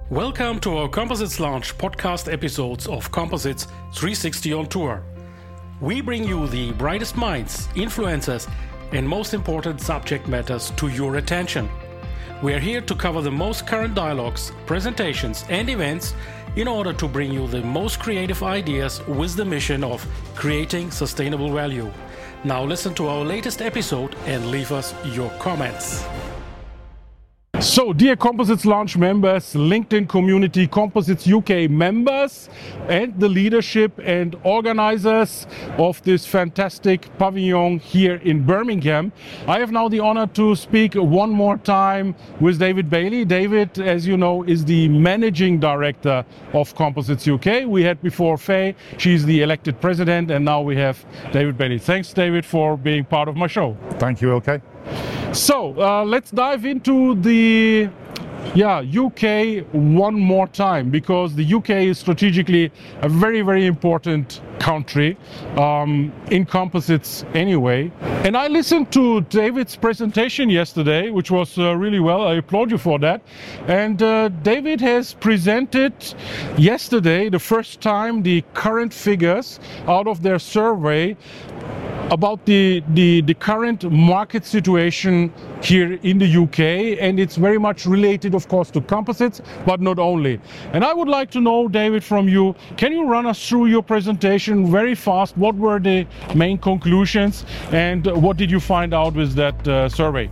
Welcome to our Composites Launch podcast episodes of Composites 360 on Tour. We bring you the brightest minds, influencers, and most important subject matters to your attention. We are here to cover the most current dialogues, presentations, and events in order to bring you the most creative ideas with the mission of creating sustainable value. Now listen to our latest episode and leave us your comments. So, dear Composites Launch members, LinkedIn community, Composites UK members, and the leadership and organizers of this fantastic pavilion here in Birmingham, I have now the honor to speak one more time with David Bailey. David, as you know, is the managing director of Composites UK. We had before Faye, she's the elected president, and now we have David Bailey. Thanks, David, for being part of my show. Thank you, Ilke. So let's dive into the UK one more time, because the UK is strategically a very, very important country in composites anyway. And I listened to David's presentation yesterday, which was really well. I applaud you for that. And David has presented yesterday, the first time, the current figures out of their survey about the current market situation here in the UK, and it's very much related, of course, to composites, but not only. And I would like to know, David, from you, can you run us through your presentation very fast? What were the main conclusions, and what did you find out with that survey?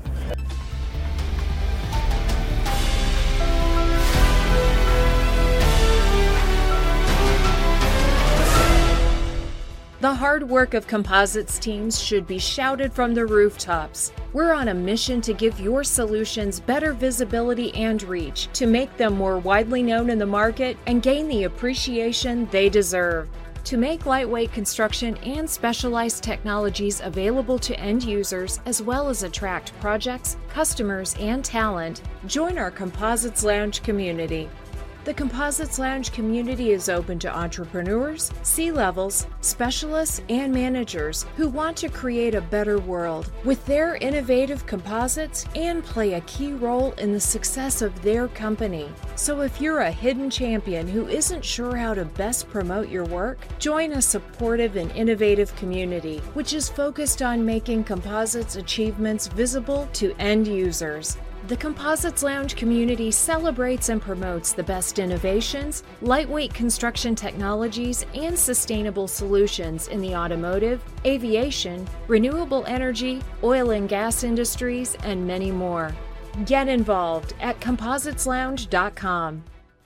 The hard work of composites teams should be shouted from the rooftops. We're on a mission to give your solutions better visibility and reach, to make them more widely known in the market and gain the appreciation they deserve. To make lightweight construction and specialized technologies available to end users, as well as attract projects, customers, and talent, join our Composites Lounge community. The Composites Lounge community is open to entrepreneurs, C-levels, specialists, and managers who want to create a better world with their innovative composites and play a key role in the success of their company. So if you're a hidden champion who isn't sure how to best promote your work, join a supportive and innovative community, which is focused on making composites achievements visible to end users. The Composites Lounge community celebrates and promotes the best innovations, lightweight construction technologies, and sustainable solutions in the automotive, aviation, renewable energy, oil and gas industries, and many more. Get involved at compositeslounge.com.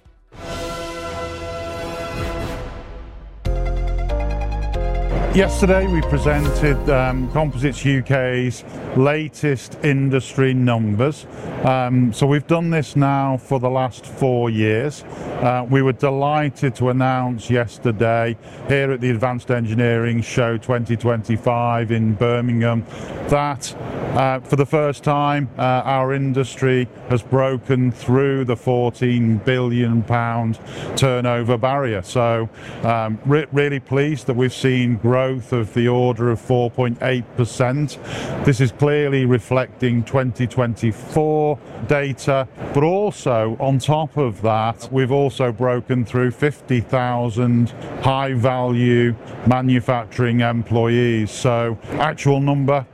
Yesterday we presented Composites UK's latest industry numbers. So we've done this now for the last 4 years. We were delighted to announce yesterday here at the Advanced Engineering Show 2025 in Birmingham that for the first time our industry has broken through the £14 billion turnover barrier. So really pleased that we've seen growth of the order of 4.8%. This is clearly reflecting 2024 data, but also on top of that, we've also broken through 50,000 high value manufacturing employees. So actual number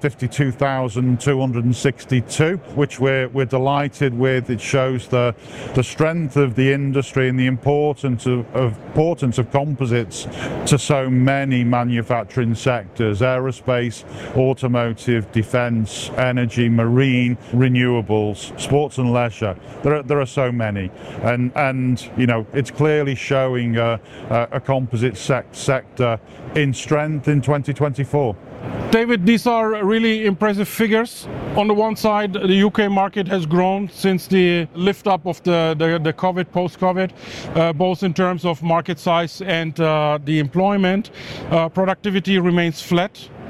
52,262, which we're delighted with. It shows the strength of the industry and the importance of composites to so many manufacturing sectors: aerospace, automotive, defense, energy, marine, renewables, sports and leisure. There are so many, and you know, it's clearly showing a composite sector in strength in 2024. David, these are really impressive figures. On the one side, the UK market has grown since the lift up of the COVID, post-COVID, both in terms of market size and the employment. Productivity remains flat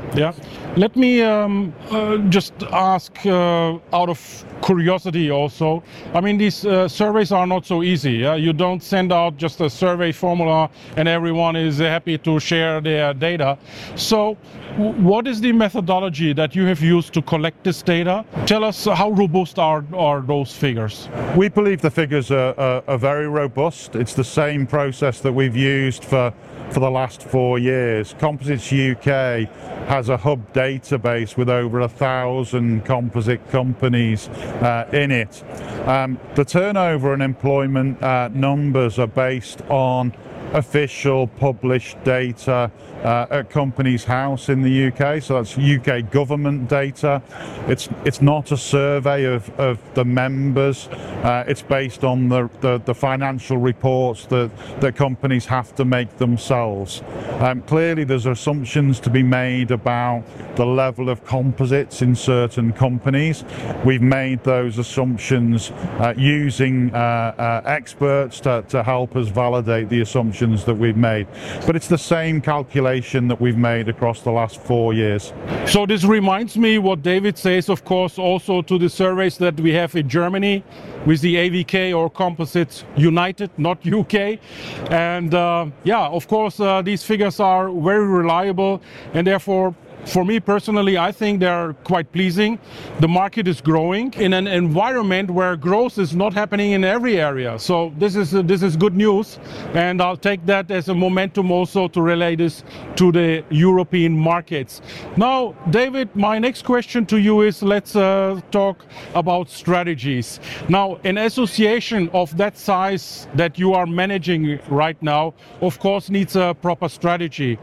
Yeah. Let me just ask out of curiosity also. I mean, these surveys are not so easy. Yeah? You don't send out just a survey formula and everyone is happy to share their data. So what is the methodology that you have used to collect this data? Tell us how robust are those figures? We believe the figures are very robust. It's the same process that we've used for the last 4 years. Composites UK has a hub database with over 1,000 composite companies in it. The turnover and employment numbers are based on official published data at Companies House in the UK, so that's UK government data. It's not a survey of the members. It's based on the financial reports that companies have to make themselves. Clearly there's assumptions to be made about the level of composites in certain companies. We've made those assumptions using experts to help us validate the assumptions that we've made. But it's the same calculation that we've made across the last 4 years. So this reminds me what David says, of course, also to the surveys that we have in Germany with the AVK or Composites United, not UK. And yeah, of course, these figures are very reliable and therefore for me personally, I think they're quite pleasing. The market is growing in an environment where growth is not happening in every area. So this is good news, and I'll take that as a momentum also to relay this to the European markets. Now, David, my next question to you is, let's talk about strategies. Now, an association of that size that you are managing right now, of course, needs a proper strategy.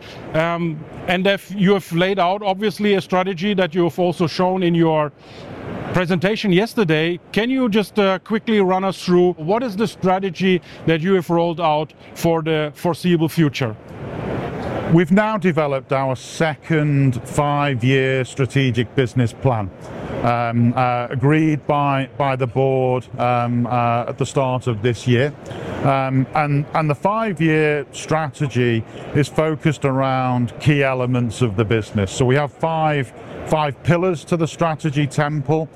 And if you have laid out obviously a strategy that you have also shown in your presentation yesterday, can you just quickly run us through what is the strategy that you have rolled out for the foreseeable future? We've now developed our second 5-year strategic business plan, agreed by the board at the start of this year. And the 5-year strategy is focused around key elements of the business. So we have five pillars to the strategy temple.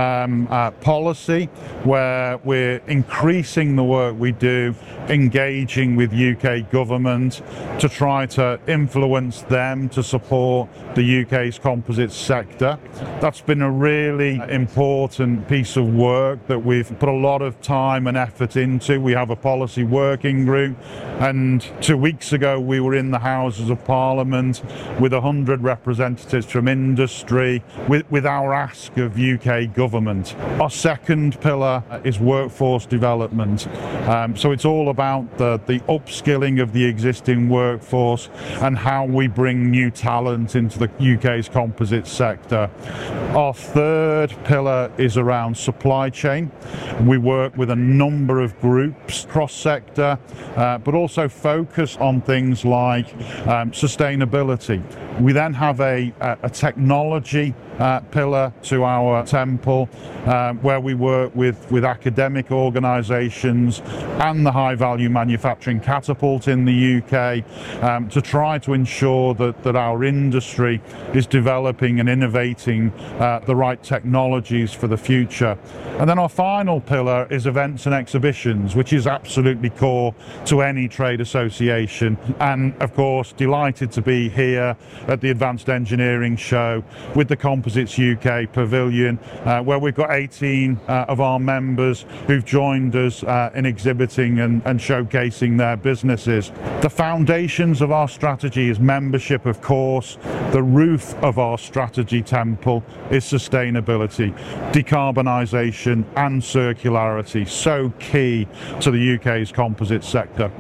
Policy, where we're increasing the work we do, engaging with UK government to try to influence them to support the UK's composites sector. That's been a really important piece of work that we've put a lot of time and effort into. We have a policy working group, and 2 weeks ago we were in the Houses of Parliament with 100 representatives from industry with our ask of UK government. Our second pillar is workforce development. So it's all about the upskilling of the existing workforce and how we bring new talent into the UK's composites sector. Our third pillar is around supply chain. We work with a number of groups cross-sector, but also focus on things like sustainability. We then have a technology pillar to our temple, where we work with academic organisations and the high value manufacturing catapult in the UK to try to ensure that our industry is developing and innovating the right technologies for the future. And then our final pillar is events and exhibitions, which is absolutely core to any trade association. And of course, delighted to be here at the Advanced Engineering Show with the Composites UK Pavilion, where we've got 18 of our members who've joined us in exhibiting and showcasing their businesses. The foundations of our strategy is membership, of course. The roof of our strategy temple is sustainability, decarbonisation and circularity, so key to the UK's composite sector.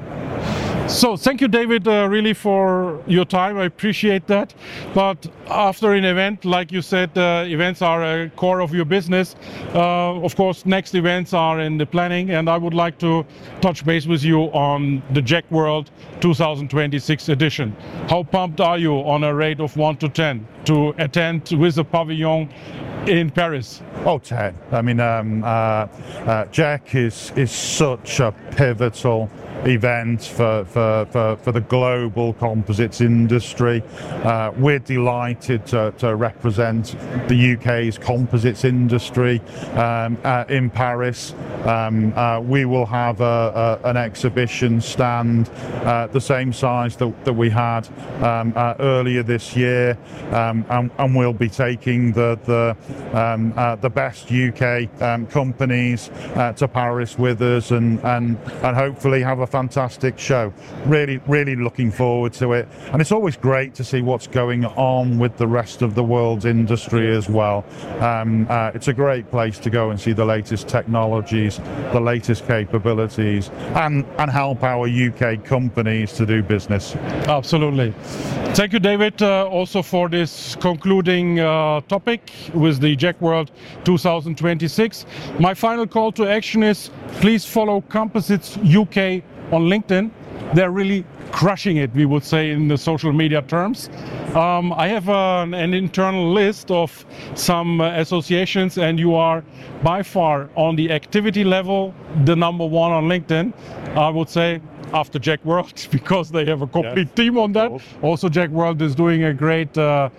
So thank you, David, really for your time. I appreciate that. But after an event, like you said, events are a core of your business. Of course, next events are in the planning, and I would like to touch base with you on the JEC World 2026 edition. How pumped are you on a rate of 1 to 10 to attend with a pavilion in Paris? Oh, 10. I mean, JEC is such a pivotal event for the global composites industry. We're delighted to represent the UK's composites industry in Paris. We will have an exhibition stand the same size that we had earlier this year, and we'll be taking the best UK companies to Paris with us, and hopefully have a fantastic show. Really looking forward to it, and it's always great to see what's going on with the rest of the world's industry as well. It's a great place to go and see the latest technologies, the latest capabilities, and help our UK companies to do business. Absolutely. Thank you, David, also for this concluding topic with the JEC World 2026. My final call to action is please follow Composites UK on LinkedIn. They're really crushing it, we would say, in the social media terms. I have an internal list of some associations, and you are by far on the activity level the number one on LinkedIn, I would say, after JEC World, because they have a complete team on that. Also, JEC World is doing a great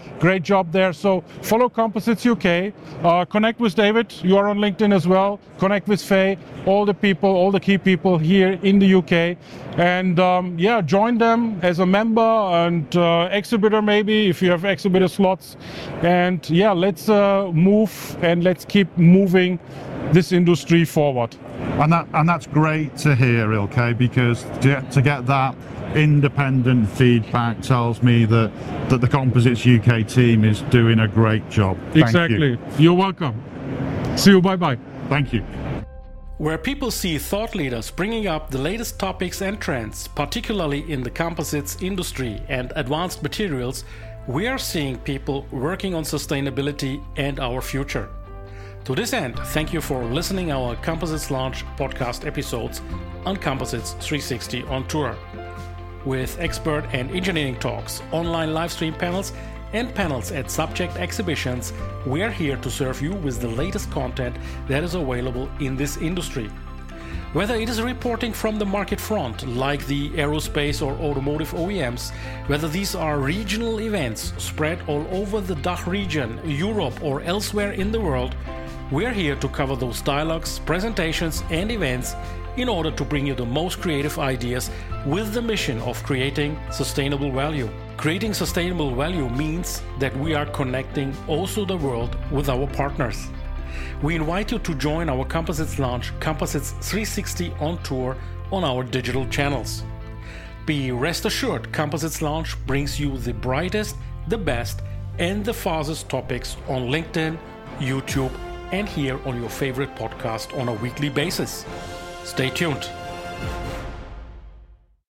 job there. So follow Composites UK, connect with David. You are on LinkedIn as well. Connect with Faye, all the key people here in the UK, and join them as a member and exhibitor, maybe if you have exhibitor slots. And let's move and let's keep moving this industry forward. And that's great to hear, Ilkay, because to get that independent feedback tells me that the Composites UK team is doing a great job. Exactly. You're welcome. See you. Bye-bye. Thank you. Where people see thought leaders bringing up the latest topics and trends, particularly in the composites industry and advanced materials, we are seeing people working on sustainability and our future. To this end, thank you for listening our Composites Launch podcast episodes on Composites 360 on Tour. With expert and engineering talks, online live stream panels, and panels at subject exhibitions, we are here to serve you with the latest content that is available in this industry. Whether it is reporting from the market front, like the aerospace or automotive OEMs, whether these are regional events spread all over the DACH region, Europe, or elsewhere in the world, we are here to cover those dialogues, presentations, and events in order to bring you the most creative ideas with the mission of creating sustainable value. Creating sustainable value means that we are connecting also the world with our partners. We invite you to join our Composites Launch Composites 360 on Tour on our digital channels. Be rest assured, Composites Launch brings you the brightest, the best, and the fastest topics on LinkedIn, YouTube, and here on your favorite podcast on a weekly basis. Stay tuned.